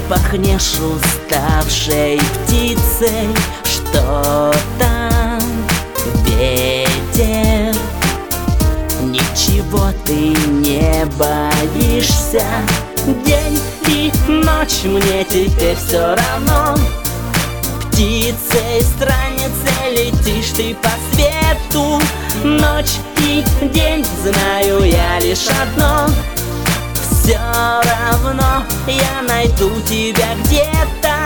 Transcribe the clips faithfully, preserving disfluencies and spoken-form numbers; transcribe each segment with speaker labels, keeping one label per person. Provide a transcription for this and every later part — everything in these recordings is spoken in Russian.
Speaker 1: пахнешь уставшей птицей. Что там? Ветер. Ничего ты не боишься. День и ночь мне теперь все равно. Птицей, странницей летишь ты по свету. Ночь и день, знаю я лишь одно: все равно я найду тебя где-то.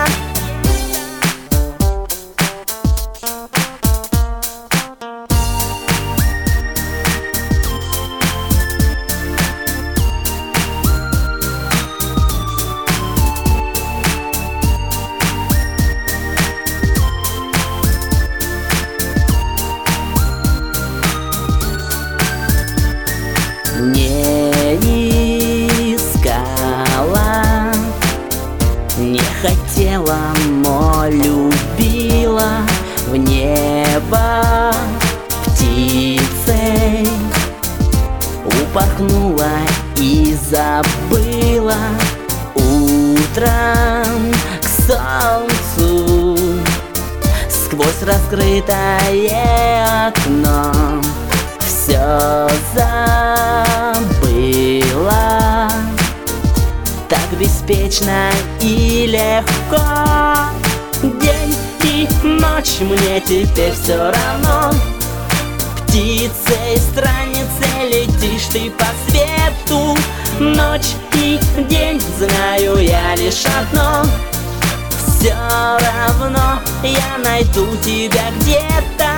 Speaker 1: Не искала, не хотела, но любила в небо птицей. Упорхнула и забыла утром к солнцу. Сквозь раскрытое окно все забыла. Так беспечно и легко. День и ночь мне теперь все равно. Птицей, странницей летишь ты по свету. Ночь и день, знаю я лишь одно: все равно я найду тебя где-то.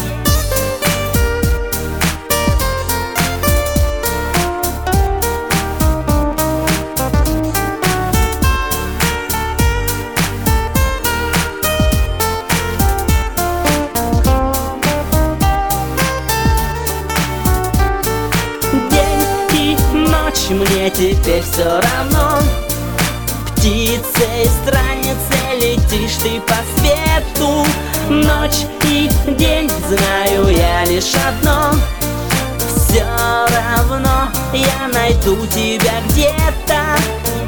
Speaker 1: Мне теперь все равно. Птицей, странницей летишь ты по свету. Ночь и день, знаю я лишь одно: все равно я найду тебя где-то.